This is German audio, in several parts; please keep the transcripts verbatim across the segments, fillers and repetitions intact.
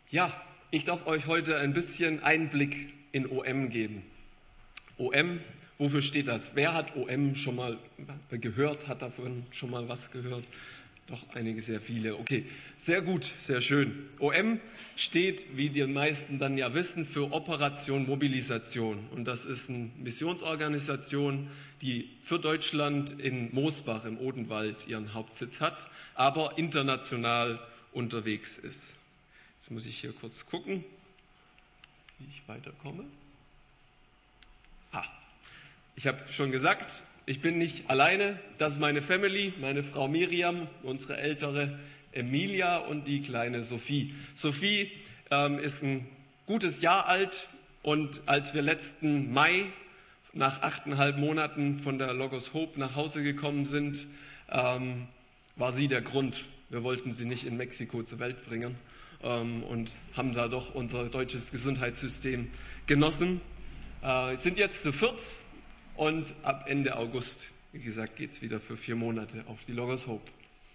Ja, ich darf euch heute ein bisschen Einblick in O M geben. O M, wofür steht das? Wer hat O M schon mal gehört, hat davon schon mal was gehört? Doch einige, sehr viele. Okay, sehr gut, sehr schön. O M steht, wie die meisten dann ja wissen, für Operation Mobilisation. Und das ist eine Missionsorganisation, die für Deutschland in Moosbach im Odenwald ihren Hauptsitz hat, aber international unterwegs ist. Jetzt muss ich hier kurz gucken, wie ich weiterkomme. Ah, ich habe schon gesagt, ich bin nicht alleine. Das ist meine Family, meine Frau Miriam, unsere ältere Emilia und die kleine Sophie. Sophie ähm, ist ein gutes Jahr alt und als wir letzten Mai nach achteinhalb Monaten von der Logos Hope nach Hause gekommen sind, ähm, war sie der Grund. Wir wollten sie nicht in Mexiko zur Welt bringen. Und haben da doch unser deutsches Gesundheitssystem genossen. Äh, sind jetzt zu viert und ab Ende August, wie gesagt, geht es wieder für vier Monate auf die Logos Hope.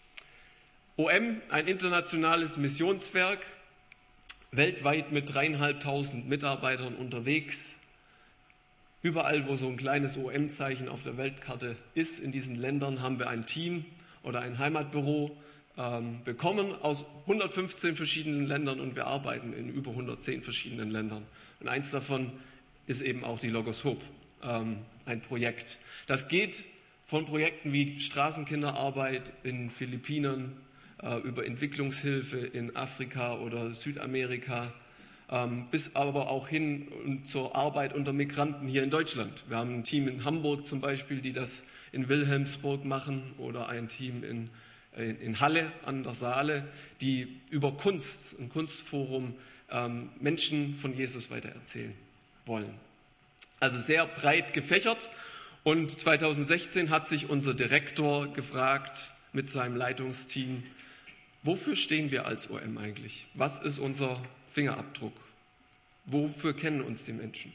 O M, ein internationales Missionswerk, weltweit mit dreieinhalbtausend Mitarbeitern unterwegs. Überall, wo so ein kleines O M-Zeichen auf der Weltkarte ist, in diesen Ländern haben wir ein Team oder ein Heimatbüro bekommen aus hundertfünfzehn verschiedenen Ländern und wir arbeiten in über hundertzehn verschiedenen Ländern. Und eins davon ist eben auch die Logos Hope, ähm, ein Projekt. Das geht von Projekten wie Straßenkinderarbeit in Philippinen, äh, über Entwicklungshilfe in Afrika oder Südamerika, ähm, bis aber auch hin zur Arbeit unter Migranten hier in Deutschland. Wir haben ein Team in Hamburg zum Beispiel, die das in Wilhelmsburg machen oder ein Team in in Halle an der Saale, die über Kunst, ein Kunstforum, ähm, Menschen von Jesus weitererzählen wollen. Also sehr breit gefächert. Und zweitausendsechzehn hat sich unser Direktor gefragt mit seinem Leitungsteam, wofür stehen wir als O M eigentlich? Was ist unser Fingerabdruck? Wofür kennen uns die Menschen?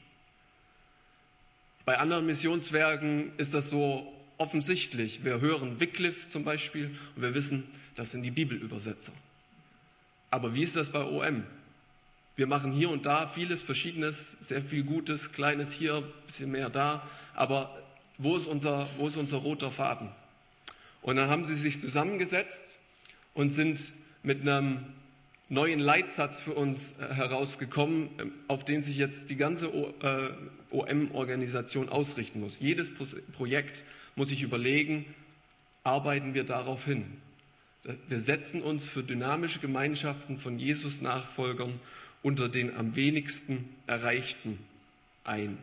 Bei anderen Missionswerken ist das so offensichtlich. Wir hören Wycliffe zum Beispiel und wir wissen, das sind die Bibelübersetzer. Aber wie ist das bei O M? Wir machen hier und da vieles Verschiedenes, sehr viel Gutes, Kleines hier, ein bisschen mehr da. Aber wo ist unser, wo ist unser roter Faden? Und dann haben sie sich zusammengesetzt und sind mit einem neuen Leitsatz für uns herausgekommen, auf den sich jetzt die ganze O M-Organisation ausrichten muss. Jedes Projekt muss sich überlegen, arbeiten wir darauf hin. Wir setzen uns für dynamische Gemeinschaften von Jesus-Nachfolgern unter den am wenigsten Erreichten ein.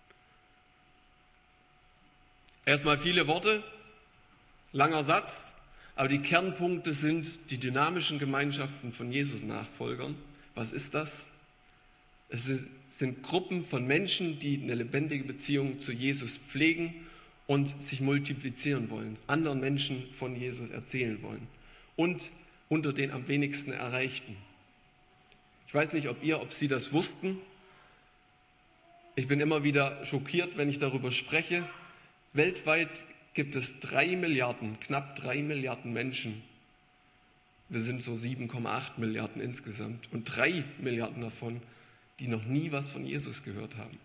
Erstmal viele Worte, langer Satz, aber die Kernpunkte sind die dynamischen Gemeinschaften von Jesus-Nachfolgern. Was ist das? Es sind Gruppen von Menschen, die eine lebendige Beziehung zu Jesus pflegen und sich multiplizieren wollen, anderen Menschen von Jesus erzählen wollen und unter den am wenigsten Erreichten. Ich weiß nicht, ob ihr, ob Sie das wussten. Ich bin immer wieder schockiert, wenn ich darüber spreche. Weltweit gibt es drei Milliarden, knapp drei Milliarden Menschen. Wir sind so sieben Komma acht Milliarden insgesamt und drei Milliarden davon, die noch nie was von Jesus gehört haben.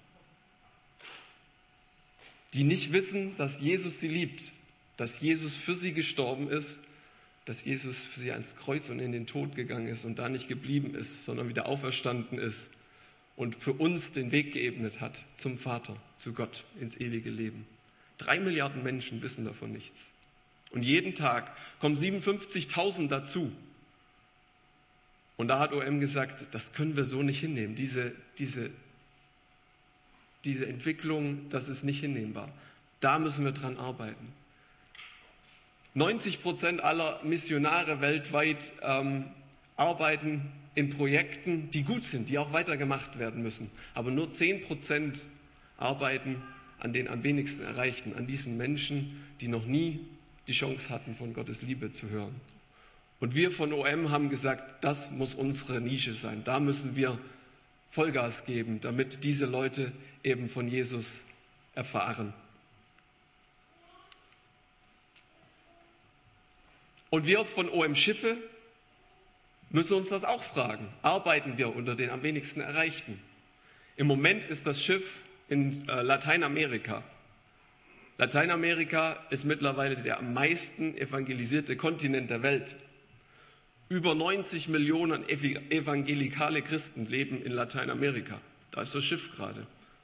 Die nicht wissen, dass Jesus sie liebt, dass Jesus für sie gestorben ist, dass Jesus für sie ans Kreuz und in den Tod gegangen ist und da nicht geblieben ist, sondern wieder auferstanden ist und für uns den Weg geebnet hat zum Vater, zu Gott, ins ewige Leben. Drei Milliarden Menschen wissen davon nichts. Und jeden Tag kommen siebenundfünfzigtausend dazu. Und da hat O M gesagt, das können wir so nicht hinnehmen. Diese, diese, diese Entwicklung, das ist nicht hinnehmbar. Da müssen wir dran arbeiten. neunzig Prozent aller Missionare weltweit ähm, arbeiten in Projekten, die gut sind, die auch weitergemacht werden müssen. Aber nur zehn Prozent arbeiten an den am wenigsten Erreichten, an diesen Menschen, die noch nie die Chance hatten, von Gottes Liebe zu hören. Und wir von O M haben gesagt, das muss unsere Nische sein. Da müssen wir Vollgas geben, damit diese Leute eben von Jesus erfahren. Und wir von O M Schiffe, müssen wir uns das auch fragen. Arbeiten wir unter den am wenigsten Erreichten? Im Moment ist das Schiff in äh, Lateinamerika. Lateinamerika ist mittlerweile der am meisten evangelisierte Kontinent der Welt. Über neunzig Millionen evangelikale Christen leben in Lateinamerika. Da ist das Schiff gerade.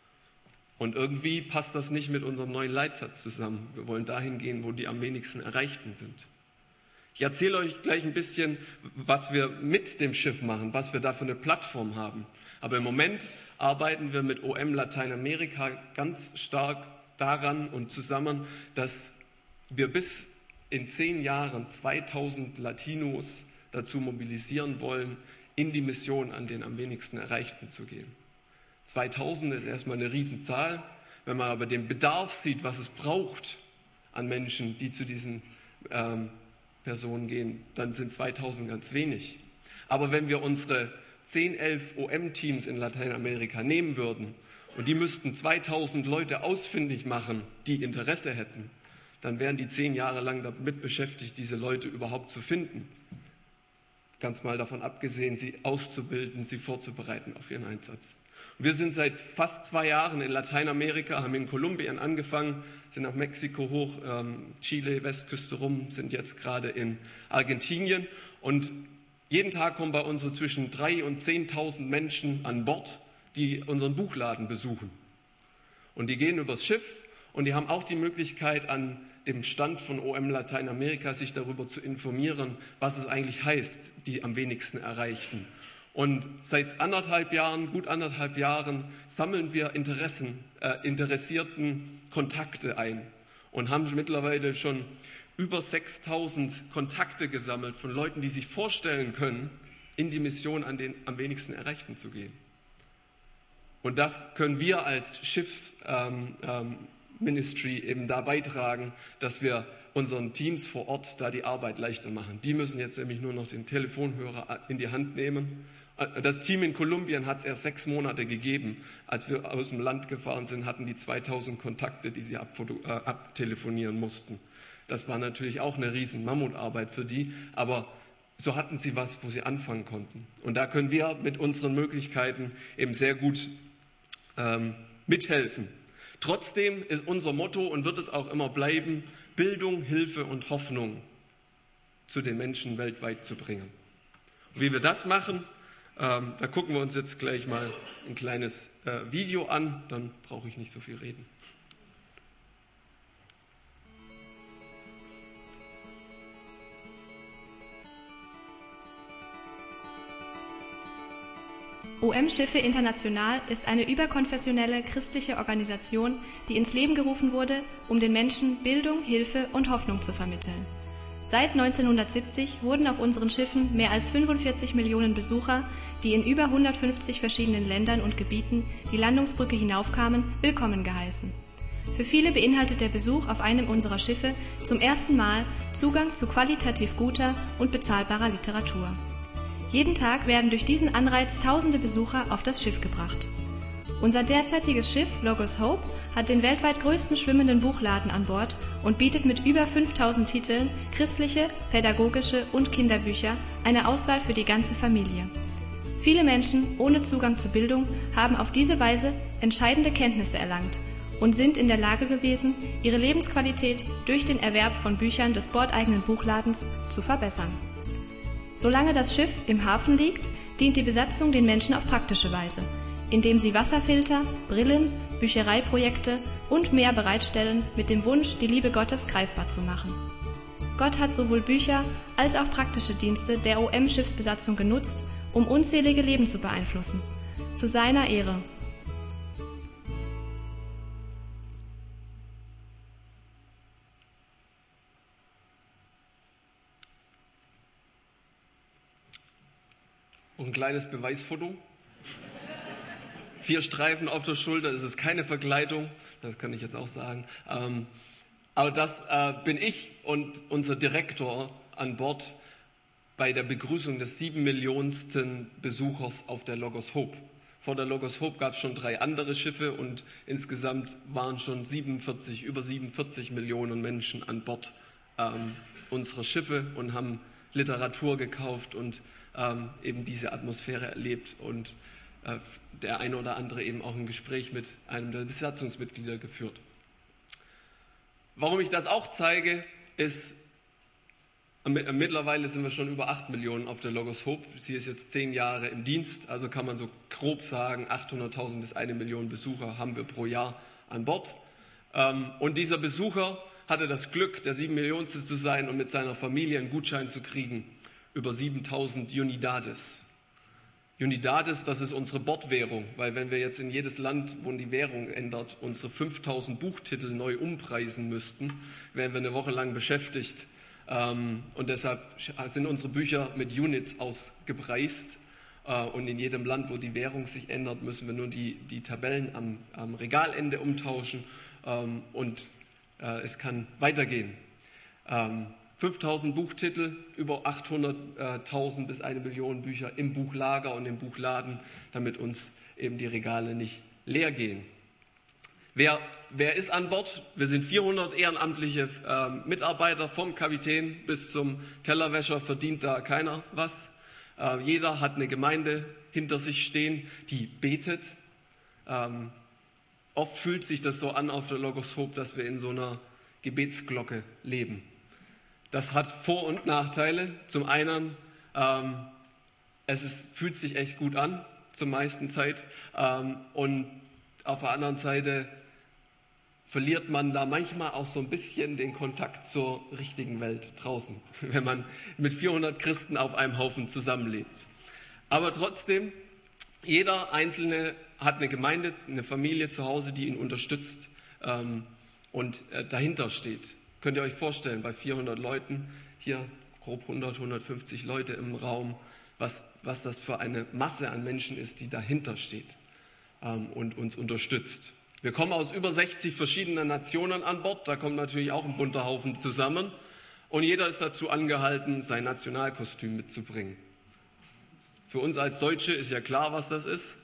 Und irgendwie passt das nicht mit unserem neuen Leitsatz zusammen. Wir wollen dahin gehen, wo die am wenigsten Erreichten sind. Ich erzähle euch gleich ein bisschen, was wir mit dem Schiff machen, was wir da für eine Plattform haben. Aber im Moment arbeiten wir mit O M Lateinamerika ganz stark daran und zusammen, dass wir bis in zehn Jahren zweitausend Latinos dazu mobilisieren wollen, in die Mission an den am wenigsten Erreichten zu gehen. zweitausend ist erstmal eine Riesenzahl. Wenn man aber den Bedarf sieht, was es braucht an Menschen, die zu diesen ähm, Personen gehen, dann sind zweitausend ganz wenig. Aber wenn wir unsere zehn, elf O M-Teams in Lateinamerika nehmen würden und die müssten zweitausend Leute ausfindig machen, die Interesse hätten, dann wären die zehn Jahre lang damit beschäftigt, diese Leute überhaupt zu finden. Ganz mal davon abgesehen, sie auszubilden, sie vorzubereiten auf ihren Einsatz. Wir sind seit fast zwei Jahren in Lateinamerika, haben in Kolumbien angefangen, sind nach Mexiko hoch, ähm, Chile, Westküste rum, sind jetzt gerade in Argentinien. Und jeden Tag kommen bei uns so zwischen dreitausend und zehntausend Menschen an Bord, die unseren Buchladen besuchen. Und die gehen übers Schiff und die haben auch die Möglichkeit, an dem Stand von O M Lateinamerika sich darüber zu informieren, was es eigentlich heißt, die am wenigsten Erreichten. Und seit anderthalb Jahren, gut anderthalb Jahren, sammeln wir Interessen, äh, interessierten Kontakte ein und haben mittlerweile schon über sechstausend Kontakte gesammelt von Leuten, die sich vorstellen können, in die Mission an den am wenigsten Erreichten zu gehen. Und das können wir als Schiffsministry ähm, ähm, eben da beitragen, dass wir unseren Teams vor Ort da die Arbeit leichter machen. Die müssen jetzt nämlich nur noch den Telefonhörer in die Hand nehmen. Das Team in Kolumbien hat es erst sechs Monate gegeben. Als wir aus dem Land gefahren sind, hatten die zweitausend Kontakte, die sie abfoto- äh, abtelefonieren mussten. Das war natürlich auch eine riesen Mammutarbeit für die, aber so hatten sie was, wo sie anfangen konnten. Und da können wir mit unseren Möglichkeiten eben sehr gut ähm, mithelfen. Trotzdem ist unser Motto und wird es auch immer bleiben, Bildung, Hilfe und Hoffnung zu den Menschen weltweit zu bringen. Und wie wir das machen, ähm, da gucken wir uns jetzt gleich mal ein kleines äh, Video an, dann brauche ich nicht so viel reden. O M Schiffe International ist eine überkonfessionelle christliche Organisation, die ins Leben gerufen wurde, um den Menschen Bildung, Hilfe und Hoffnung zu vermitteln. Seit neunzehnhundertsiebzig wurden auf unseren Schiffen mehr als fünfundvierzig Millionen Besucher, die in über hundertfünfzig verschiedenen Ländern und Gebieten die Landungsbrücke hinaufkamen, willkommen geheißen. Für viele beinhaltet der Besuch auf einem unserer Schiffe zum ersten Mal Zugang zu qualitativ guter und bezahlbarer Literatur. Jeden Tag werden durch diesen Anreiz tausende Besucher auf das Schiff gebracht. Unser derzeitiges Schiff Logos Hope hat den weltweit größten schwimmenden Buchladen an Bord und bietet mit über fünftausend Titeln christliche, pädagogische und Kinderbücher eine Auswahl für die ganze Familie. Viele Menschen ohne Zugang zu Bildung haben auf diese Weise entscheidende Kenntnisse erlangt und sind in der Lage gewesen, ihre Lebensqualität durch den Erwerb von Büchern des bordeigenen Buchladens zu verbessern. Solange das Schiff im Hafen liegt, dient die Besatzung den Menschen auf praktische Weise, indem sie Wasserfilter, Brillen, Büchereiprojekte und mehr bereitstellen mit dem Wunsch, die Liebe Gottes greifbar zu machen. Gott hat sowohl Bücher als auch praktische Dienste der O M-Schiffsbesatzung genutzt, um unzählige Leben zu beeinflussen. Zu seiner Ehre. Ein kleines Beweisfoto. Vier Streifen auf der Schulter, es ist keine Verkleidung, das kann ich jetzt auch sagen. Ähm, aber das äh, bin ich und unser Direktor an Bord bei der Begrüßung des sieben Millionensten Besuchers auf der Logos Hope. Vor der Logos Hope gab es schon drei andere Schiffe und insgesamt waren schon siebenundvierzig, über siebenundvierzig Millionen Menschen an Bord ähm, unserer Schiffe und haben Literatur gekauft und ähm, eben diese Atmosphäre erlebt und äh, der eine oder andere eben auch ein Gespräch mit einem der Besatzungsmitglieder geführt. Warum ich das auch zeige, ist, mittlerweile sind wir schon über acht Millionen auf der Logos Hope. Sie ist jetzt zehn Jahre im Dienst, also kann man so grob sagen, achthunderttausend bis eine Million Besucher haben wir pro Jahr an Bord. Und dieser Besucher hatte das Glück, der sieben Millionste zu sein und mit seiner Familie einen Gutschein zu kriegen über siebentausend Unidades. Unidades, das ist unsere Bordwährung, weil wenn wir jetzt in jedes Land, wo die Währung ändert, unsere fünftausend Buchtitel neu umpreisen müssten, wären wir eine Woche lang beschäftigt. Und deshalb sind unsere Bücher mit Units ausgepreist. Und in jedem Land, wo die Währung sich ändert, müssen wir nur die, die Tabellen am, am Regalende umtauschen. Und es kann weitergehen. fünftausend Buchtitel, über achthunderttausend bis eine Million Bücher im Buchlager und im Buchladen, damit uns eben die Regale nicht leer gehen. Wer, wer ist an Bord? Wir sind vierhundert ehrenamtliche äh, Mitarbeiter, vom Kapitän bis zum Tellerwäscher, verdient da keiner was. Äh, jeder hat eine Gemeinde hinter sich stehen, die betet. Ähm, oft fühlt sich das so an auf der Logos Hope, dass wir in so einer Gebetsglocke leben. Das hat Vor- und Nachteile. Zum einen, ähm, es ist, fühlt sich echt gut an, zur meisten Zeit. Ähm, und auf der anderen Seite verliert man da manchmal auch so ein bisschen den Kontakt zur richtigen Welt draußen, wenn man mit vierhundert Christen auf einem Haufen zusammenlebt. Aber trotzdem, jeder Einzelne hat eine Gemeinde, eine Familie zu Hause, die ihn unterstützt ähm, und äh, dahinter steht. Könnt ihr euch vorstellen, bei vierhundert Leuten, hier grob hundert, hundertfünfzig Leute im Raum, was, was das für eine Masse an Menschen ist, die dahinter steht ähm, und uns unterstützt. Wir kommen aus über sechzig verschiedenen Nationen an Bord, da kommt natürlich auch ein bunter Haufen zusammen und jeder ist dazu angehalten, sein Nationalkostüm mitzubringen. Für uns als Deutsche ist ja klar, was das ist.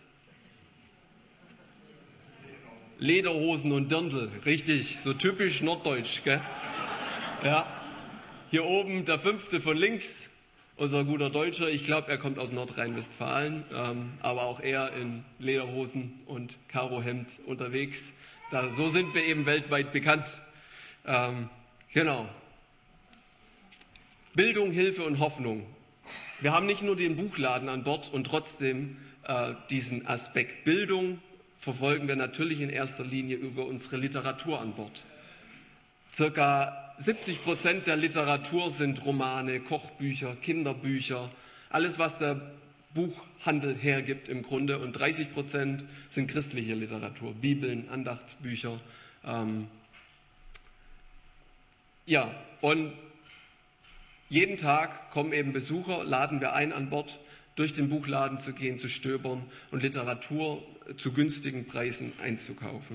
Lederhosen und Dirndl, richtig, so typisch norddeutsch, gell? Ja, hier oben der fünfte von links, unser guter Deutscher, ich glaube, er kommt aus Nordrhein-Westfalen, ähm, aber auch er in Lederhosen und Karohemd unterwegs. Da, so sind wir eben weltweit bekannt. Ähm, genau. Bildung, Hilfe und Hoffnung. Wir haben nicht nur den Buchladen an Bord und trotzdem äh, diesen Aspekt Bildung verfolgen wir natürlich in erster Linie über unsere Literatur an Bord. Circa siebzig Prozent der Literatur sind Romane, Kochbücher, Kinderbücher, alles, was der Buchhandel hergibt im Grunde. Und dreißig Prozent sind christliche Literatur, Bibeln, Andachtsbücher. Ähm ja, und jeden Tag kommen eben Besucher, laden wir ein an Bord, durch den Buchladen zu gehen, zu stöbern und Literatur zu günstigen Preisen einzukaufen.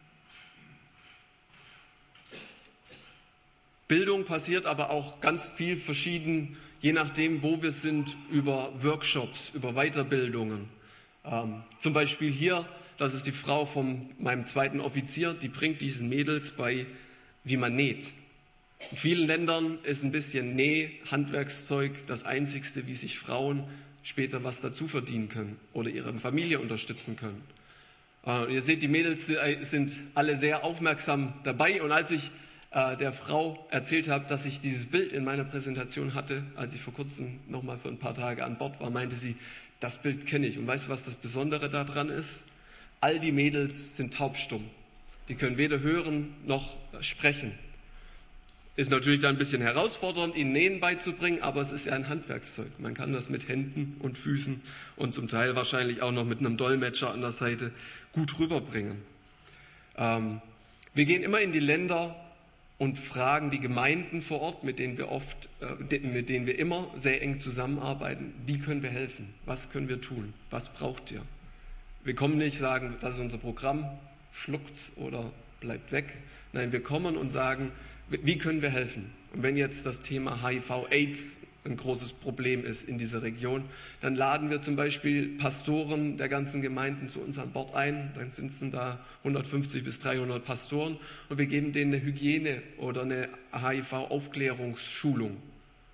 Bildung passiert aber auch ganz viel verschieden, je nachdem, wo wir sind, über Workshops, über Weiterbildungen. Ähm, zum Beispiel hier, das ist die Frau von meinem zweiten Offizier, die bringt diesen Mädels bei, wie man näht. In vielen Ländern ist ein bisschen Näh, Handwerkszeug das Einzigste, wie sich Frauen später was dazu verdienen können oder ihre Familie unterstützen können. Äh, ihr seht, die Mädels sind alle sehr aufmerksam dabei und als ich äh, der Frau erzählt habe, dass ich dieses Bild in meiner Präsentation hatte, als ich vor kurzem nochmal für ein paar Tage an Bord war, meinte sie, das Bild kenne ich. Und weißt du, was das Besondere daran ist? All die Mädels sind taubstumm. Die können weder hören noch sprechen. Ist natürlich dann ein bisschen herausfordernd, ihnen Nähen beizubringen, aber es ist ja ein Handwerkszeug. Man kann das mit Händen und Füßen und zum Teil wahrscheinlich auch noch mit einem Dolmetscher an der Seite gut rüberbringen. Ähm, wir gehen immer in die Länder und fragen die Gemeinden vor Ort, mit denen wir oft, äh, mit denen wir immer sehr eng zusammenarbeiten, wie können wir helfen, was können wir tun, was braucht ihr? Wir kommen nicht sagen, das ist unser Programm, schluckt's oder bleibt weg. Nein, wir kommen und sagen, wie können wir helfen? Und wenn jetzt das Thema H I V AIDS ein großes Problem ist in dieser Region, dann laden wir zum Beispiel Pastoren der ganzen Gemeinden zu uns an Bord ein. Dann sind es da hundertfünfzig bis dreihundert Pastoren und wir geben denen eine Hygiene oder eine H I V-Aufklärungsschulung.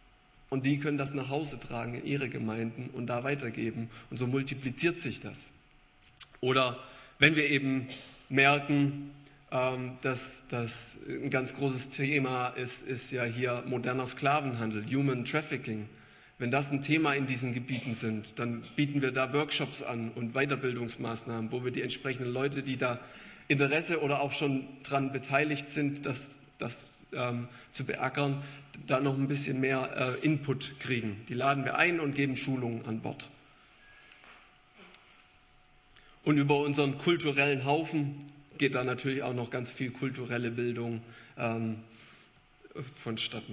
Und die können das nach Hause tragen in ihre Gemeinden und da weitergeben. Und so multipliziert sich das. Oder wenn wir eben merken, ähm, dass das ein ganz großes Thema ist, ist ja hier moderner Sklavenhandel, Human Trafficking. Wenn das ein Thema in diesen Gebieten sind, dann bieten wir da Workshops an und Weiterbildungsmaßnahmen, wo wir die entsprechenden Leute, die da Interesse oder auch schon daran beteiligt sind, das, das ähm, zu beackern, da noch ein bisschen mehr äh, Input kriegen. Die laden wir ein und geben Schulungen an Bord. Und über unseren kulturellen Haufen geht da natürlich auch noch ganz viel kulturelle Bildung ähm, vonstatten.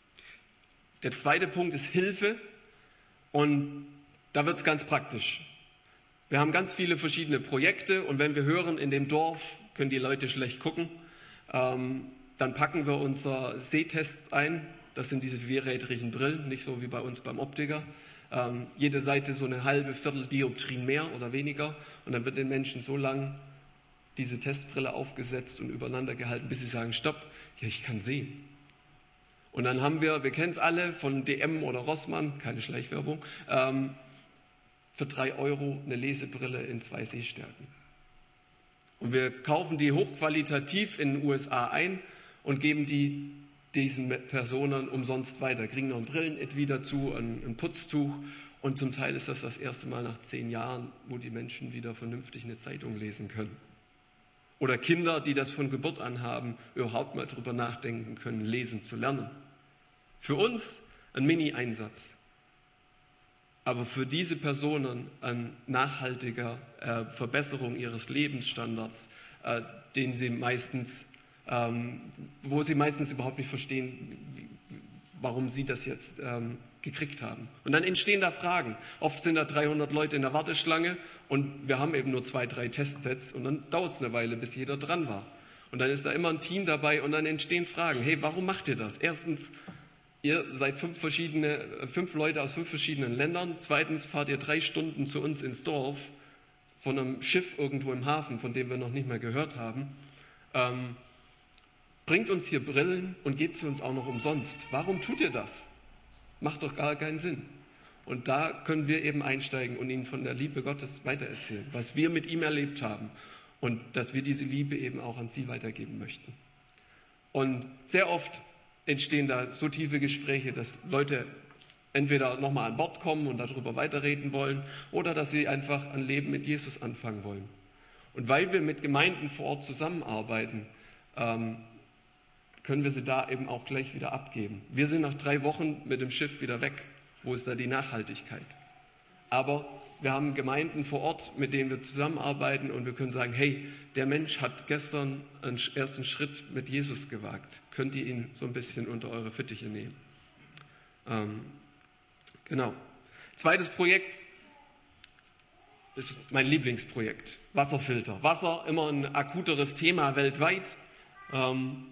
Der zweite Punkt ist Hilfe und da wird es ganz praktisch. Wir haben ganz viele verschiedene Projekte und wenn wir hören, in dem Dorf können die Leute schlecht gucken, ähm, dann packen wir unsere Sehtests ein. Das sind diese vierrädrigen Brillen, nicht so wie bei uns beim Optiker. Ähm, jede Seite so eine halbe, Viertel Dioptrien mehr oder weniger und dann wird den Menschen so lang diese Testbrille aufgesetzt und übereinander gehalten, bis sie sagen, stopp, ja, ich kann sehen. Und dann haben wir, wir kennen es alle, von D M oder Rossmann, keine Schleichwerbung, ähm, für drei Euro eine Lesebrille in zwei Sehstärken. Und wir kaufen die hochqualitativ in den U S A ein und geben die diesen Personen umsonst weiter, kriegen noch ein Brillenetui dazu, ein, ein Putztuch und zum Teil ist das das erste Mal nach zehn Jahren, wo die Menschen wieder vernünftig eine Zeitung lesen können. Oder Kinder, die das von Geburt an haben, überhaupt mal drüber nachdenken können, lesen zu lernen. Für uns ein Mini-Einsatz, aber für diese Personen eine nachhaltige äh, Verbesserung ihres Lebensstandards, äh, den sie meistens, ähm, wo sie meistens überhaupt nicht verstehen, wie, warum sie das jetzt ähm, gekriegt haben. Und dann entstehen da Fragen. Oft sind da dreihundert Leute in der Warteschlange und wir haben eben nur zwei, drei Testsets und dann dauert es eine Weile, bis jeder dran war. Und dann ist da immer ein Team dabei und dann entstehen Fragen. Hey, warum macht ihr das? Erstens, ihr seid fünf verschiedene, fünf Leute aus fünf verschiedenen Ländern. Zweitens fahrt ihr drei Stunden zu uns ins Dorf von einem Schiff irgendwo im Hafen, von dem wir noch nicht mehr gehört haben. Ähm, bringt uns hier Brillen und gebt sie uns auch noch umsonst. Warum tut ihr das? Macht doch gar keinen Sinn. Und da können wir eben einsteigen und ihnen von der Liebe Gottes weitererzählen, was wir mit ihm erlebt haben und dass wir diese Liebe eben auch an sie weitergeben möchten. Und sehr oft entstehen da so tiefe Gespräche, dass Leute entweder nochmal an Bord kommen und darüber weiterreden wollen oder dass sie einfach ein Leben mit Jesus anfangen wollen. Und weil wir mit Gemeinden vor Ort zusammenarbeiten, ähm, können wir sie da eben auch gleich wieder abgeben. Wir sind nach drei Wochen mit dem Schiff wieder weg. Wo ist da die Nachhaltigkeit? Aber wir haben Gemeinden vor Ort, mit denen wir zusammenarbeiten und wir können sagen, hey, der Mensch hat gestern einen ersten Schritt mit Jesus gewagt. Könnt ihr ihn so ein bisschen unter eure Fittiche nehmen? Ähm, genau. Zweites Projekt ist mein Lieblingsprojekt, Wasserfilter. Wasser, immer ein akuteres Thema weltweit. Ähm,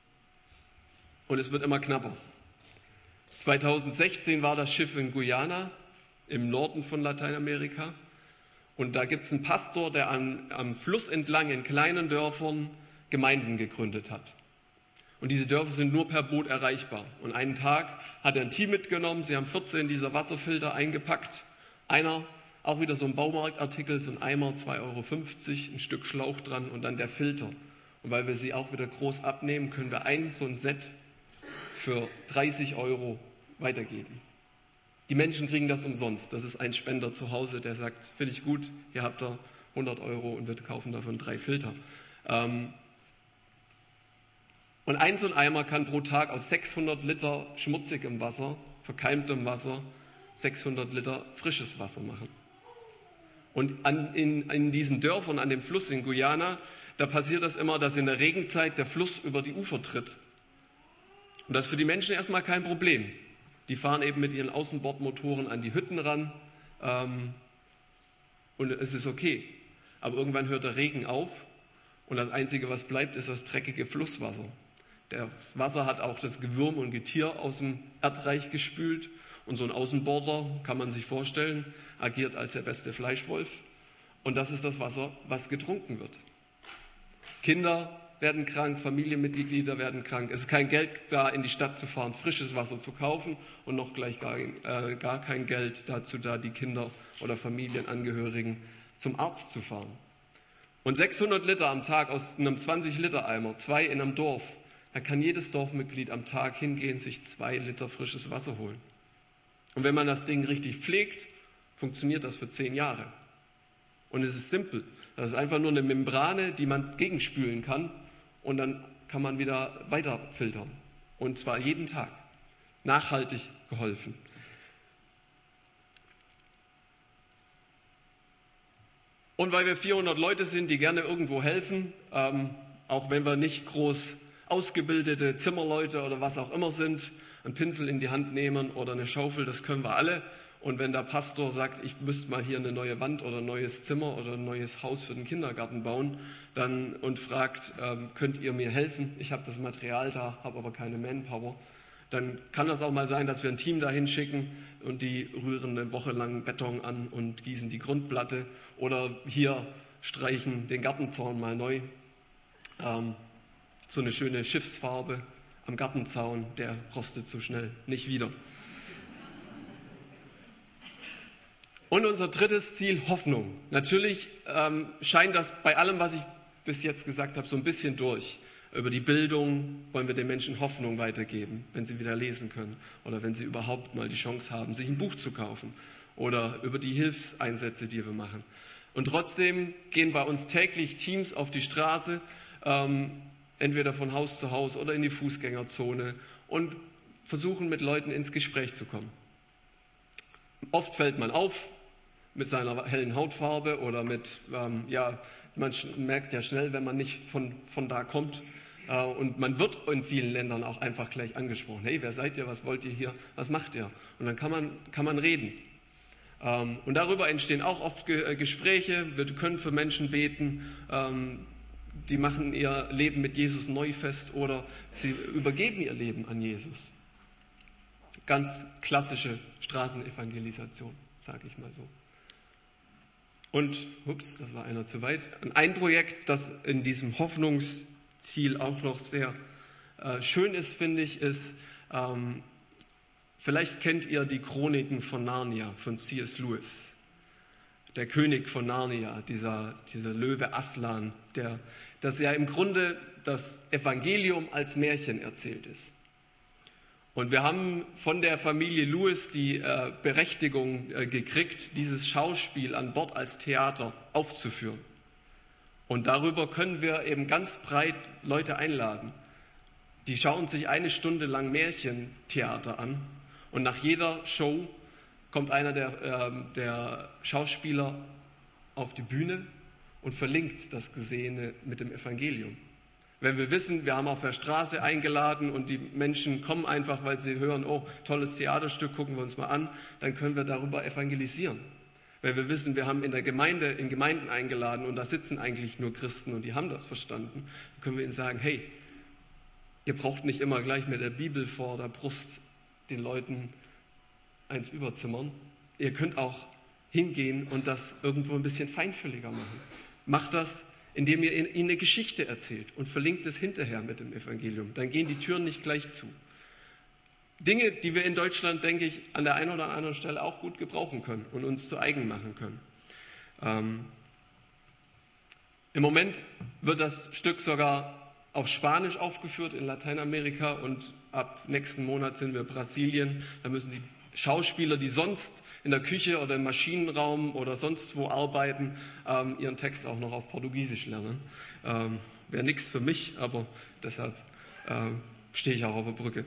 Und es wird immer knapper. zweitausendsechzehn war das Schiff in Guyana, im Norden von Lateinamerika. Und da gibt es einen Pastor, der am, am Fluss entlang in kleinen Dörfern Gemeinden gegründet hat. Und diese Dörfer sind nur per Boot erreichbar. Und einen Tag hat er ein Team mitgenommen, sie haben vierzehn dieser Wasserfilter eingepackt. Einer, auch wieder so ein Baumarktartikel, so ein Eimer, zwei Euro fünfzig, ein Stück Schlauch dran und dann der Filter. Und weil wir sie auch wieder groß abnehmen, können wir ein so ein Set für dreißig Euro weitergeben. Die Menschen kriegen das umsonst. Das ist ein Spender zu Hause, der sagt, finde ich gut, hier habt ihr hundert Euro und wir kaufen davon drei Filter. Und ein so ein Eimer kann pro Tag aus sechshundert Liter schmutzigem Wasser, verkeimtem Wasser, sechshundert Liter frisches Wasser machen. Und an, in, in diesen Dörfern, an dem Fluss in Guyana, da passiert das immer, dass in der Regenzeit der Fluss über die Ufer tritt. Und das ist für die Menschen erstmal kein Problem. Die fahren eben mit ihren Außenbordmotoren an die Hütten ran ähm, und es ist okay. Aber irgendwann hört der Regen auf und das Einzige, was bleibt, ist das dreckige Flusswasser. Das Wasser hat auch das Gewürm und Getier aus dem Erdreich gespült und so ein Außenborder, kann man sich vorstellen, agiert als der beste Fleischwolf. Und das ist das Wasser, was getrunken wird. Kinder werden krank, Familienmitglieder werden krank. Es ist kein Geld da, in die Stadt zu fahren, frisches Wasser zu kaufen und noch gleich gar, äh, gar kein Geld dazu da, die Kinder oder Familienangehörigen zum Arzt zu fahren. Und sechshundert Liter am Tag aus einem zwanzig Liter Eimer, zwei in einem Dorf, da kann jedes Dorfmitglied am Tag hingehen, sich zwei Liter frisches Wasser holen. Und wenn man das Ding richtig pflegt, funktioniert das für zehn Jahre. Und es ist simpel. Das ist einfach nur eine Membrane, die man gegenspülen kann und dann kann man wieder weiter filtern. Und zwar jeden Tag. Nachhaltig geholfen. Und weil wir vierhundert Leute sind, die gerne irgendwo helfen, ähm, auch wenn wir nicht groß ausgebildete Zimmerleute oder was auch immer sind, einen Pinsel in die Hand nehmen oder eine Schaufel, das können wir alle. Und wenn der Pastor sagt, ich müsste mal hier eine neue Wand oder ein neues Zimmer oder ein neues Haus für den Kindergarten bauen, dann und fragt, ähm, könnt ihr mir helfen? Ich habe das Material da, habe aber keine Manpower. Dann kann das auch mal sein, dass wir ein Team dahin schicken und die rühren eine Woche lang Beton an und gießen die Grundplatte oder hier streichen den Gartenzaun mal neu. Ähm, so eine schöne Schiffsfarbe am Gartenzaun, der rostet so schnell nicht wieder. Und unser drittes Ziel, Hoffnung. Natürlich ähm, scheint das bei allem, was ich bis jetzt gesagt habe, so ein bisschen durch. Über die Bildung wollen wir den Menschen Hoffnung weitergeben, wenn sie wieder lesen können oder wenn sie überhaupt mal die Chance haben, sich ein Buch zu kaufen oder über die Hilfseinsätze, die wir machen. Und trotzdem gehen bei uns täglich Teams auf die Straße, ähm, entweder von Haus zu Haus oder in die Fußgängerzone und versuchen mit Leuten ins Gespräch zu kommen. Oft fällt man auf mit seiner hellen Hautfarbe oder mit, ähm, ja, man merkt ja schnell, wenn man nicht von, von da kommt. Äh, und man wird in vielen Ländern auch einfach gleich angesprochen. Hey, wer seid ihr? Was wollt ihr hier? Was macht ihr? Und dann kann man, kann man reden. Ähm, und darüber entstehen auch oft Ge- Gespräche. Wir können für Menschen beten. Ähm, die machen ihr Leben mit Jesus neu fest oder sie übergeben ihr Leben an Jesus. Ganz klassische Straßenevangelisation, sage ich mal so. Und, ups, das war einer zu weit, ein Projekt, das in diesem Hoffnungsziel auch noch sehr äh, schön ist, finde ich, ist, ähm, vielleicht kennt ihr die Chroniken von Narnia, von C S Lewis. Der König von Narnia, dieser, dieser Löwe Aslan, der, das ja im Grunde das Evangelium als Märchen erzählt ist. Und wir haben von der Familie Lewis die äh, Berechtigung äh, gekriegt, dieses Schauspiel an Bord als Theater aufzuführen. Und darüber können wir eben ganz breit Leute einladen. Die schauen sich eine Stunde lang Märchentheater an und nach jeder Show kommt einer der, äh, der Schauspieler auf die Bühne und verlinkt das Gesehene mit dem Evangelium. Wenn wir wissen, wir haben auf der Straße eingeladen und die Menschen kommen einfach, weil sie hören, oh, tolles Theaterstück, gucken wir uns mal an, dann können wir darüber evangelisieren. Wenn wir wissen, wir haben in der Gemeinde, in Gemeinden eingeladen und da sitzen eigentlich nur Christen und die haben das verstanden, dann können wir ihnen sagen, hey, ihr braucht nicht immer gleich mit der Bibel vor der Brust den Leuten eins überzimmern. Ihr könnt auch hingehen und das irgendwo ein bisschen feinfühliger machen. Macht das, indem ihr ihnen eine Geschichte erzählt und verlinkt es hinterher mit dem Evangelium. Dann gehen die Türen nicht gleich zu. Dinge, die wir in Deutschland, denke ich, an der einen oder anderen Stelle auch gut gebrauchen können und uns zu eigen machen können. Ähm, Im Moment wird das Stück sogar auf Spanisch aufgeführt in Lateinamerika und ab nächsten Monat sind wir in Brasilien. Da müssen die Schauspieler, die sonst in der Küche oder im Maschinenraum oder sonst wo arbeiten, ähm, ihren Text auch noch auf Portugiesisch lernen. Ähm, Wäre nichts für mich, aber deshalb ähm, stehe ich auch auf der Brücke.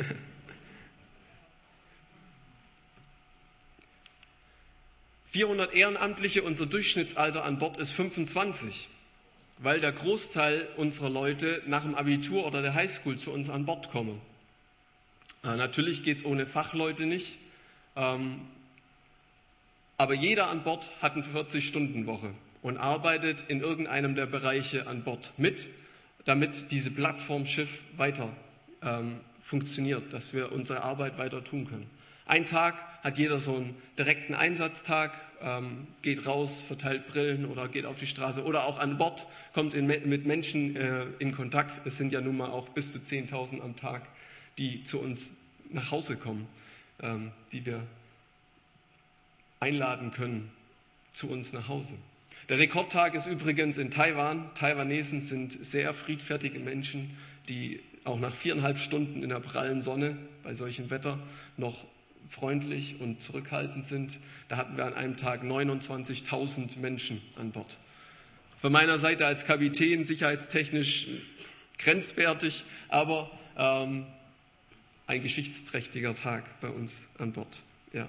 vierhundert Ehrenamtliche, unser Durchschnittsalter an Bord ist fünfundzwanzig, weil der Großteil unserer Leute nach dem Abitur oder der Highschool zu uns an Bord kommen. Äh, natürlich geht es ohne Fachleute nicht. Ähm, Aber jeder an Bord hat eine vierzig-Stunden-Woche und arbeitet in irgendeinem der Bereiche an Bord mit, damit diese Plattform Schiff weiter ähm, funktioniert, dass wir unsere Arbeit weiter tun können. Ein Tag hat jeder so einen direkten Einsatztag, ähm, geht raus, verteilt Brillen oder geht auf die Straße oder auch an Bord, kommt in, mit Menschen äh, in Kontakt. Es sind ja nun mal auch bis zu zehntausend am Tag, die zu uns nach Hause kommen, ähm, die wir einladen können zu uns nach Hause. Der Rekordtag ist übrigens in Taiwan. Taiwanesen sind sehr friedfertige Menschen, die auch nach viereinhalb Stunden in der prallen Sonne bei solchem Wetter noch freundlich und zurückhaltend sind. Da hatten wir an einem Tag neunundzwanzigtausend Menschen an Bord. Von meiner Seite als Kapitän sicherheitstechnisch grenzwertig, aber ähm, ein geschichtsträchtiger Tag bei uns an Bord. Ja.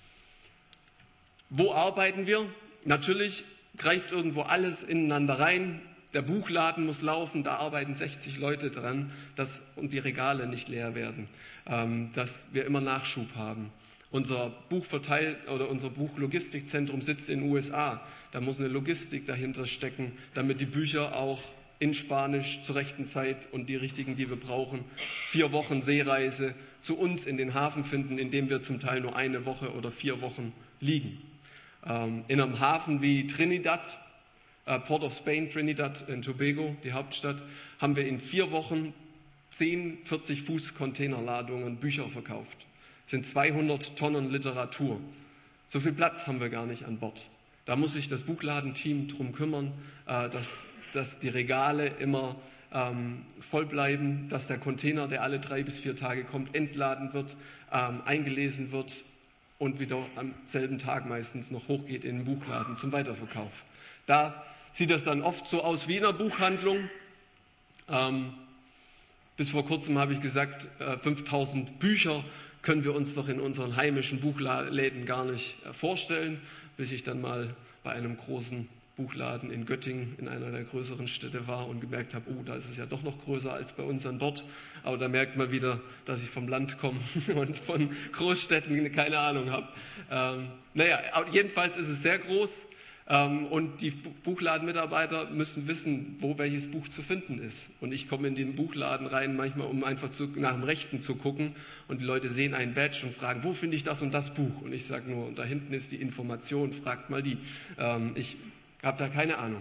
Wo arbeiten wir? Natürlich greift irgendwo alles ineinander rein. Der Buchladen muss laufen, da arbeiten sechzig Leute dran, dass und die Regale nicht leer werden, ähm, dass wir immer Nachschub haben. Unser Buchverteil oder unser Buchlogistikzentrum sitzt in den U S A. Da muss eine Logistik dahinter stecken, damit die Bücher auch in Spanisch zur rechten Zeit und die richtigen, die wir brauchen, vier Wochen Seereise zu uns in den Hafen finden, in dem wir zum Teil nur eine Woche oder vier Wochen liegen. Ähm, in einem Hafen wie Trinidad, äh, Port of Spain, Trinidad and Tobago, die Hauptstadt, haben wir in vier Wochen zehn vierzig Fuß Containerladungen Bücher verkauft. Das sind zweihundert Tonnen Literatur. So viel Platz haben wir gar nicht an Bord. Da muss sich das Buchladenteam drum kümmern, äh, dass, dass die Regale immer ähm, voll bleiben, dass der Container, der alle drei bis vier Tage kommt, entladen wird, ähm, eingelesen wird und wieder am selben Tag meistens noch hochgeht in den Buchladen zum Weiterverkauf. Da sieht das dann oft so aus wie in einer Buchhandlung. Ähm, bis vor kurzem habe ich gesagt, äh, fünftausend Bücher können wir uns doch in unseren heimischen Buchläden gar nicht äh, vorstellen, bis ich dann mal bei einem großen Buchladen in Göttingen, in einer der größeren Städte war und gemerkt habe, oh, da ist es ja doch noch größer als bei uns an Bord. Aber da merkt man wieder, dass ich vom Land komme und von Großstädten keine Ahnung habe. Ähm, naja, jedenfalls ist es sehr groß ähm, und die Buchladenmitarbeiter müssen wissen, wo welches Buch zu finden ist. Und ich komme in den Buchladen rein, manchmal um einfach zu, nach dem Rechten zu gucken und die Leute sehen einen Badge und fragen, wo finde ich das und das Buch? Und ich sage nur, da hinten ist die Information, fragt mal die. Ähm, ich habe da keine Ahnung.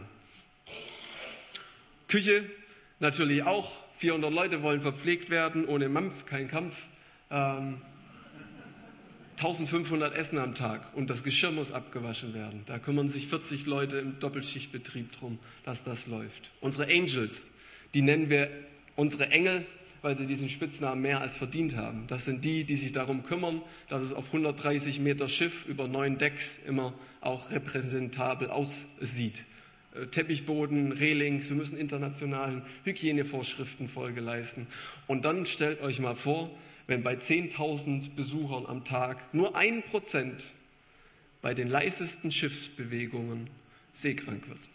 Küche natürlich auch. vierhundert Leute wollen verpflegt werden, ohne Mampf, kein Kampf. Ähm, eintausendfünfhundert Essen am Tag und das Geschirr muss abgewaschen werden. Da kümmern sich vierzig Leute im Doppelschichtbetrieb drum, dass das läuft. Unsere Angels, die nennen wir unsere Engel, weil sie diesen Spitznamen mehr als verdient haben. Das sind die, die sich darum kümmern, dass es auf hundertdreißig Meter Schiff über neun Decks immer auch repräsentabel aussieht. Teppichboden, Railings, wir müssen internationalen Hygienevorschriften Folge leisten. Und dann stellt euch mal vor, wenn bei zehntausend Besuchern am Tag nur ein Prozent bei den leisesten Schiffsbewegungen seekrank wird.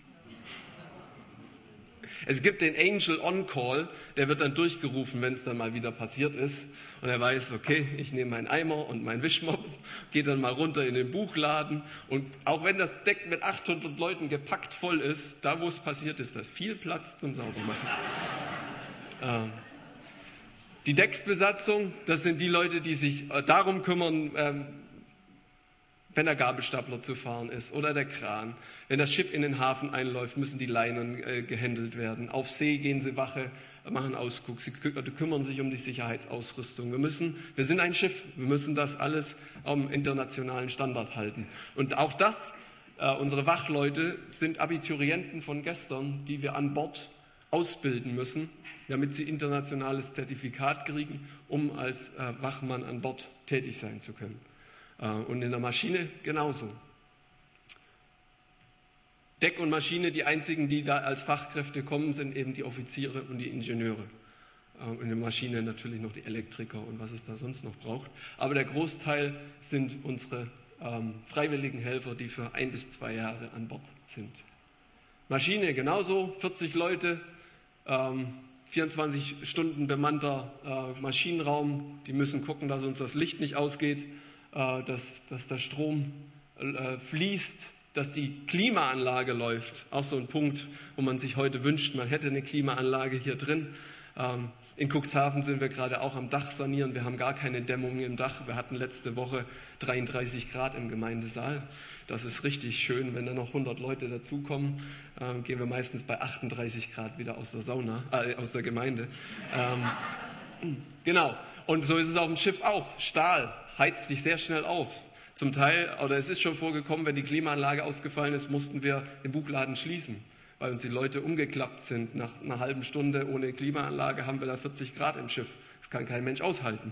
Es gibt den Angel On Call, der wird dann durchgerufen, wenn es dann mal wieder passiert ist. Und er weiß, okay, ich nehme meinen Eimer und meinen Wischmopp, gehe dann mal runter in den Buchladen. Und auch wenn das Deck mit achthundert Leuten gepackt voll ist, da wo es passiert ist, da ist viel Platz zum Saubermachen. ähm, die Decksbesatzung, das sind die Leute, die sich darum kümmern, ähm, wenn der Gabelstapler zu fahren ist oder der Kran. Wenn das Schiff in den Hafen einläuft, müssen die Leinen äh, gehandelt werden. Auf See gehen sie Wache, machen Ausguck, sie kü- kümmern sich um die Sicherheitsausrüstung. Wir müssen, wir sind ein Schiff, wir müssen das alles am internationalen Standard halten. Und auch das, äh, unsere Wachleute sind Abiturienten von gestern, die wir an Bord ausbilden müssen, damit sie internationales Zertifikat kriegen, um als äh, Wachmann an Bord tätig sein zu können. Und in der Maschine genauso. Deck und Maschine, die einzigen, die da als Fachkräfte kommen, sind eben die Offiziere und die Ingenieure. Und in der Maschine natürlich noch die Elektriker und was es da sonst noch braucht. Aber der Großteil sind unsere ähm, freiwilligen Helfer, die für ein bis zwei Jahre an Bord sind. Maschine genauso, vierzig Leute, ähm, vierundzwanzig Stunden bemannter äh, Maschinenraum. Die müssen gucken, dass uns das Licht nicht ausgeht. Dass, dass der Strom äh, fließt, dass die Klimaanlage läuft. Auch so ein Punkt, wo man sich heute wünscht, man hätte eine Klimaanlage hier drin. Ähm, In Cuxhaven sind wir gerade auch am Dach sanieren. Wir haben gar keine Dämmung im Dach. Wir hatten letzte Woche dreiunddreißig Grad im Gemeindesaal. Das ist richtig schön. Wenn dann noch hundert Leute dazukommen, äh, gehen wir meistens bei achtunddreißig Grad wieder aus der Sauna, äh, aus der Gemeinde. Ähm, genau. Und so ist es auf dem Schiff auch. Stahl heizt sich sehr schnell aus. Zum Teil, oder es ist schon vorgekommen, wenn die Klimaanlage ausgefallen ist, mussten wir den Buchladen schließen, weil uns die Leute umgeklappt sind. Nach einer halben Stunde ohne Klimaanlage haben wir da vierzig Grad im Schiff. Das kann kein Mensch aushalten.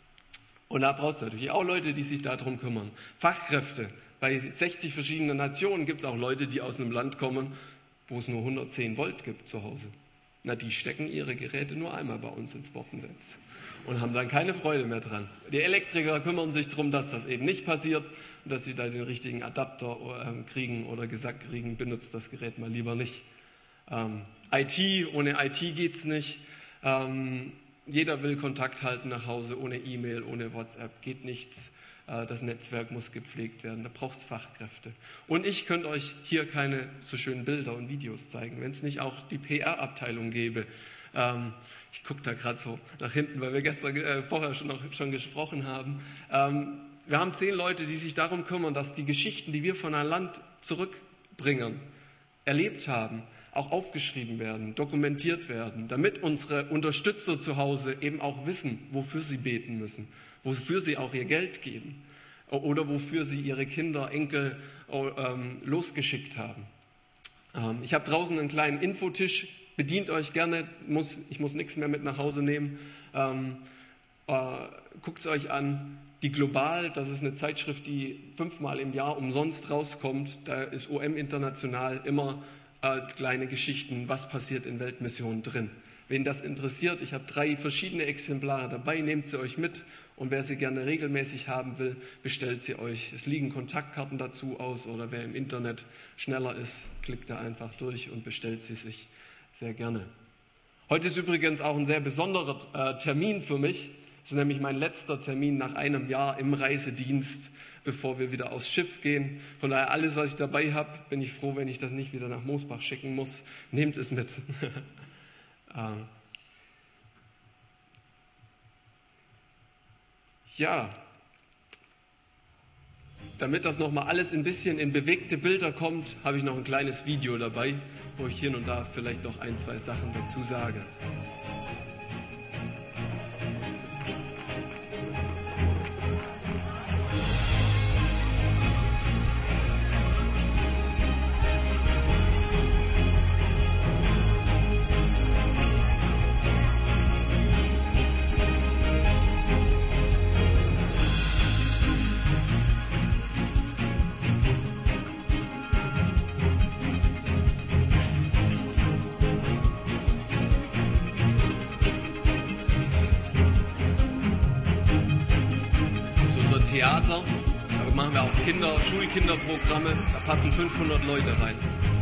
Und da brauchst du natürlich auch Leute, die sich darum kümmern. Fachkräfte. Bei sechzig verschiedenen Nationen gibt es auch Leute, die aus einem Land kommen, wo es nur hundertzehn Volt gibt zu Hause. Na, die stecken ihre Geräte nur einmal bei uns ins Bordnetz und haben dann keine Freude mehr dran. Die Elektriker kümmern sich darum, dass das eben nicht passiert und dass sie da den richtigen Adapter äh, kriegen oder gesagt kriegen, benutzt das Gerät mal lieber nicht. Ähm, I T, ohne I T geht's nicht. Ähm, jeder will Kontakt halten nach Hause, ohne E-Mail, ohne WhatsApp geht nichts. Äh, das Netzwerk muss gepflegt werden, da braucht es Fachkräfte. Und ich könnte euch hier keine so schönen Bilder und Videos zeigen, wenn es nicht auch die P R-Abteilung gäbe. Ähm, ich gucke da gerade so nach hinten, weil wir gestern äh, vorher schon, noch, schon gesprochen haben. Ähm, wir haben zehn Leute, die sich darum kümmern, dass die Geschichten, die wir von einem Land zurückbringen, erlebt haben, auch aufgeschrieben werden, dokumentiert werden, damit unsere Unterstützer zu Hause eben auch wissen, wofür sie beten müssen, wofür sie auch ihr Geld geben oder wofür sie ihre Kinder, Enkel ähm, losgeschickt haben. Ähm, ich habe draußen einen kleinen Infotisch. Bedient euch gerne, muss, ich muss nichts mehr mit nach Hause nehmen. Ähm, äh, Guckt es euch an. Die Global, das ist eine Zeitschrift, die fünfmal im Jahr umsonst rauskommt. Da ist O M International immer äh, kleine Geschichten, was passiert in Weltmissionen drin. Wen das interessiert, ich habe drei verschiedene Exemplare dabei, nehmt sie euch mit. Und wer sie gerne regelmäßig haben will, bestellt sie euch. Es liegen Kontaktkarten dazu aus oder wer im Internet schneller ist, klickt da einfach durch und bestellt sie sich. Sehr gerne. Heute ist übrigens auch ein sehr besonderer äh, Termin für mich. Es ist nämlich mein letzter Termin nach einem Jahr im Reisedienst, bevor wir wieder aufs Schiff gehen. Von daher, alles, was ich dabei habe, bin ich froh, wenn ich das nicht wieder nach Mosbach schicken muss. Nehmt es mit. ähm. Ja, damit das nochmal alles ein bisschen in bewegte Bilder kommt, habe ich noch ein kleines Video dabei, wo ich hier und da vielleicht noch ein, zwei Sachen dazu sage. Theater, da machen wir auch Kinder, Schulkinderprogramme, da passen fünfhundert Leute rein.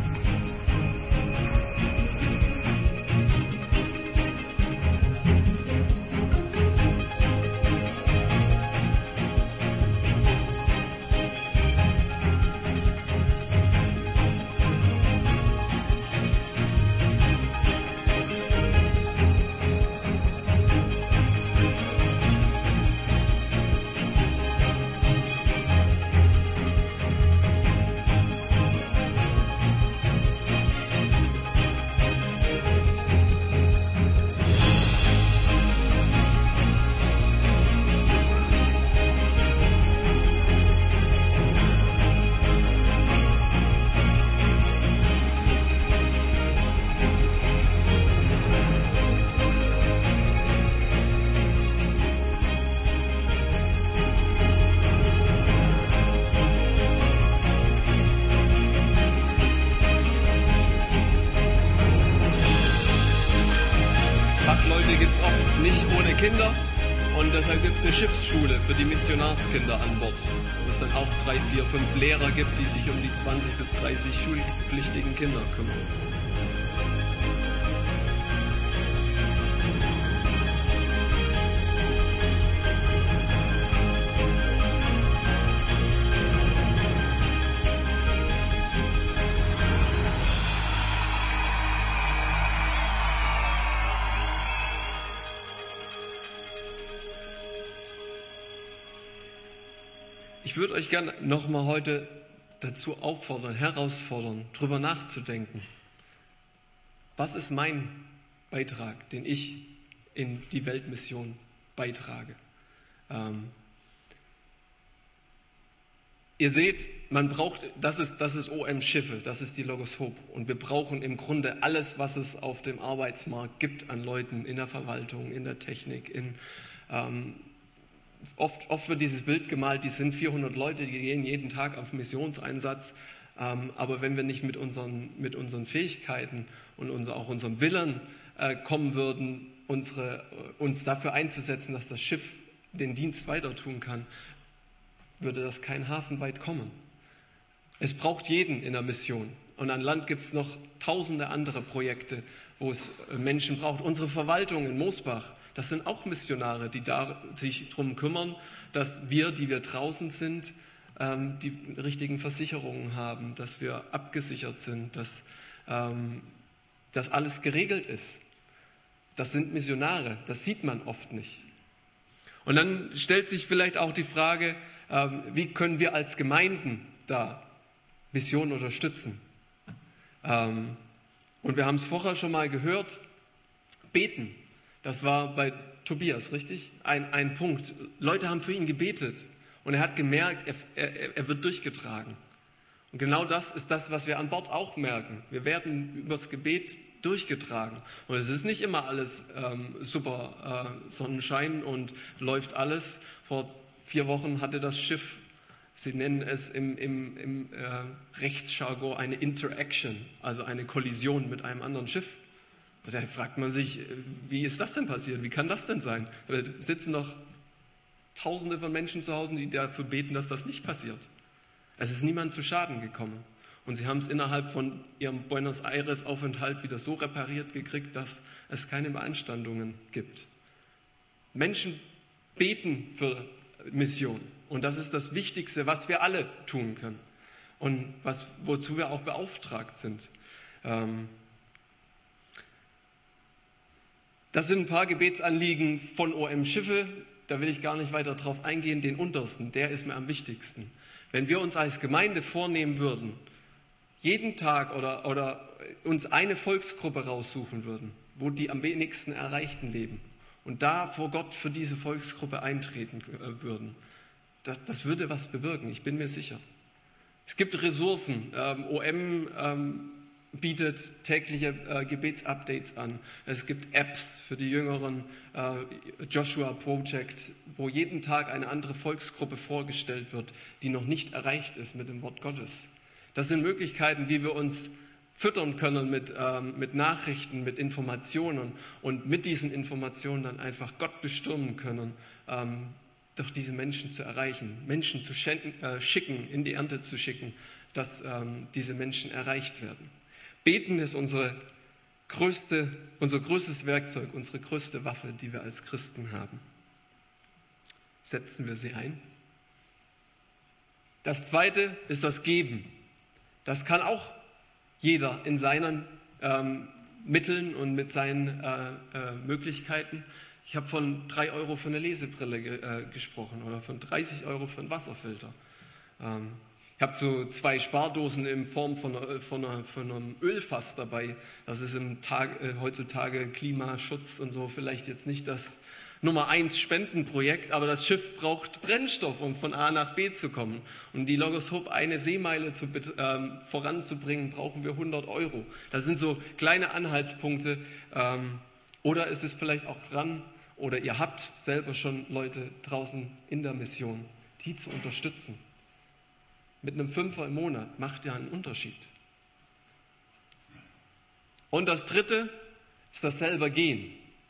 Kinder und deshalb gibt es eine Schiffsschule für die Missionarskinder an Bord, wo es dann auch drei, vier, fünf Lehrer gibt, die sich um die zwanzig bis dreißig schulpflichtigen Kinder kümmern. ich würde euch gerne nochmal heute dazu auffordern, herausfordern, drüber nachzudenken. Was ist mein Beitrag, den ich in die Weltmission beitrage? Ähm, ihr seht, man braucht, das ist, das ist O M-Schiffe, das ist die Logos Hope. Und wir brauchen im Grunde alles, was es auf dem Arbeitsmarkt gibt an Leuten in der Verwaltung, in der Technik. In, ähm, oft, oft wird dieses Bild gemalt, die sind vierhundert Leute, die gehen jeden Tag auf Missionseinsatz. Ähm, aber wenn wir nicht mit unseren, mit unseren Fähigkeiten und unser, auch unserem Willen äh, kommen würden, unsere, uns dafür einzusetzen, dass das Schiff den Dienst weiter tun kann, würde das kein Hafen weit kommen. Es braucht jeden in der Mission. Und an Land gibt es noch tausende andere Projekte, wo es Menschen braucht. Unsere Verwaltung in Mosbach, das sind auch Missionare, die da sich darum kümmern, dass wir, die wir draußen sind, ähm, die richtigen Versicherungen haben, dass wir abgesichert sind, dass, ähm, dass alles geregelt ist. Das sind Missionare, das sieht man oft nicht. Und dann stellt sich vielleicht auch die Frage, ähm, wie können wir als Gemeinden da Mission unterstützen? Ähm, und wir haben es vorher schon mal gehört, beten. Das war bei Tobias, richtig? Ein, ein Punkt. Leute haben für ihn gebetet und er hat gemerkt, er, er, er wird durchgetragen. Und genau das ist das, was wir an Bord auch merken. Wir werden übers Gebet durchgetragen. Und es ist nicht immer alles ähm, super äh, Sonnenschein und läuft alles. Vor vier Wochen hatte das Schiff, sie nennen es im, im, im äh, Rechtsjargon eine Interaction, also eine Kollision mit einem anderen Schiff. Und da fragt man sich, wie ist das denn passiert? Wie kann das denn sein? Da sitzen doch Tausende von Menschen zu Hause, die dafür beten, dass das nicht passiert. Es ist niemand zu Schaden gekommen. Und sie haben es innerhalb von ihrem Buenos Aires-Aufenthalt wieder so repariert gekriegt, dass es keine Beanstandungen gibt. Menschen beten für Mission. Und das ist das Wichtigste, was wir alle tun können. Und was, wozu wir auch beauftragt sind. Ähm das sind ein paar Gebetsanliegen von O M-Schiffe. Da will ich gar nicht weiter drauf eingehen. Den untersten, der ist mir am wichtigsten. Wenn wir uns als Gemeinde vornehmen würden, jeden Tag oder, oder uns eine Volksgruppe raussuchen würden, wo die am wenigsten Erreichten leben und da vor Gott für diese Volksgruppe eintreten äh, würden, das, das würde was bewirken, ich bin mir sicher. Es gibt Ressourcen, ähm, O M ähm, bietet tägliche äh, Gebetsupdates an. Es gibt Apps für die Jüngeren, äh, Joshua Project, wo jeden Tag eine andere Volksgruppe vorgestellt wird, die noch nicht erreicht ist mit dem Wort Gottes. Das sind Möglichkeiten, wie wir uns füttern können mit, ähm, mit Nachrichten, mit Informationen und mit diesen Informationen dann einfach Gott bestürmen können, ähm, doch diese Menschen zu erreichen, Menschen zu schenken, äh, schicken, in die Ernte zu schicken, dass ähm, diese Menschen erreicht werden. Beten ist unsere größte, unser größtes Werkzeug, unsere größte Waffe, die wir als Christen haben. Setzen wir sie ein. Das zweite ist das Geben. Das kann auch jeder in seinen ähm, Mitteln und mit seinen äh, äh, Möglichkeiten. Ich habe von drei Euro für eine Lesebrille ge, äh, gesprochen oder von dreißig Euro für einen Wasserfilter. Ähm, Ich habe so zwei Spardosen in Form von, von, einer, von einem Ölfass dabei. Das ist im Tag, äh, heutzutage Klimaschutz und so vielleicht jetzt nicht das Nummer eins Spendenprojekt, aber das Schiff braucht Brennstoff, um von A nach B zu kommen. Um die Logos Hope eine Seemeile zu, ähm, voranzubringen, brauchen wir hundert Euro. Das sind so kleine Anhaltspunkte. Ähm, oder ist es vielleicht auch dran, oder ihr habt selber schon Leute draußen in der Mission, die zu unterstützen. Mit einem Fünfer im Monat macht ja einen Unterschied. Und das Dritte ist das selber Gehen.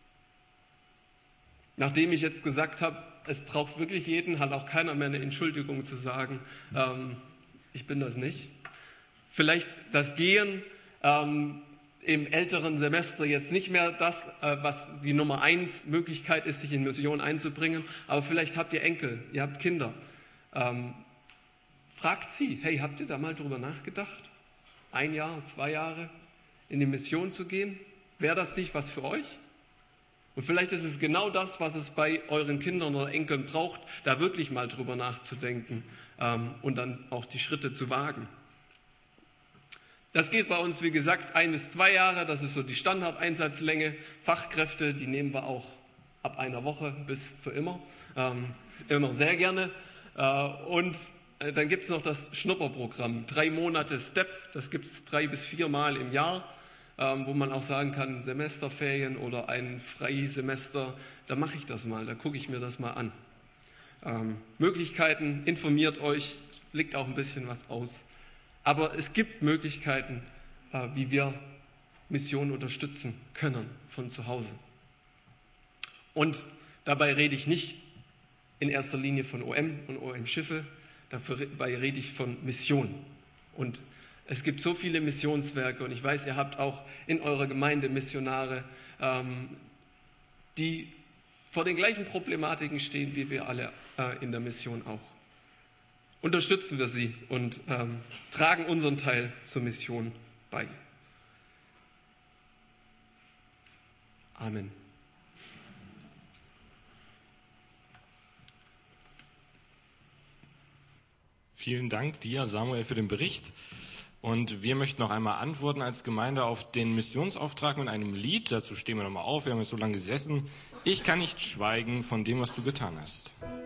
Nachdem ich jetzt gesagt habe, es braucht wirklich jeden, hat auch keiner mehr eine Entschuldigung zu sagen, ähm, ich bin das nicht. Vielleicht das Gehen ähm, im älteren Semester jetzt nicht mehr das, äh, was die Nummer eins Möglichkeit ist, sich in Mission einzubringen, aber vielleicht habt ihr Enkel, ihr habt Kinder. Ähm, Fragt sie, hey, habt ihr da mal drüber nachgedacht? Ein Jahr, zwei Jahre in die Mission zu gehen? Wäre das nicht was für euch? Und vielleicht ist es genau das, was es bei euren Kindern oder Enkeln braucht, da wirklich mal drüber nachzudenken ähm, und dann auch die Schritte zu wagen. Das geht bei uns, wie gesagt, ein bis zwei Jahre, das ist so die Standardeinsatzlänge. Fachkräfte, die nehmen wir auch ab einer Woche bis für immer, ähm, immer sehr gerne. Äh, und äh, dann gibt es noch das Schnupperprogramm, drei Monate Step, das gibt es drei bis vier Mal im Jahr. Ähm, wo man auch sagen kann, Semesterferien oder ein Freisemester, da mache ich das mal, da gucke ich mir das mal an. Ähm, Möglichkeiten, informiert euch, legt auch ein bisschen was aus. Aber es gibt Möglichkeiten, äh, wie wir Missionen unterstützen können von zu Hause. Und dabei rede ich nicht in erster Linie von O M und O M-Schiffe, dabei rede ich von Mission. Und es gibt so viele Missionswerke und ich weiß, ihr habt auch in eurer Gemeinde Missionare, ähm, die vor den gleichen Problematiken stehen, wie wir alle äh, in der Mission auch. Unterstützen wir sie und ähm, tragen unseren Teil zur Mission bei. Amen. Vielen Dank dir, Samuel, für den Bericht. Und wir möchten noch einmal antworten als Gemeinde auf den Missionsauftrag mit einem Lied. Dazu stehen wir nochmal auf, wir haben jetzt so lange gesessen. Ich kann nicht schweigen von dem, was du getan hast.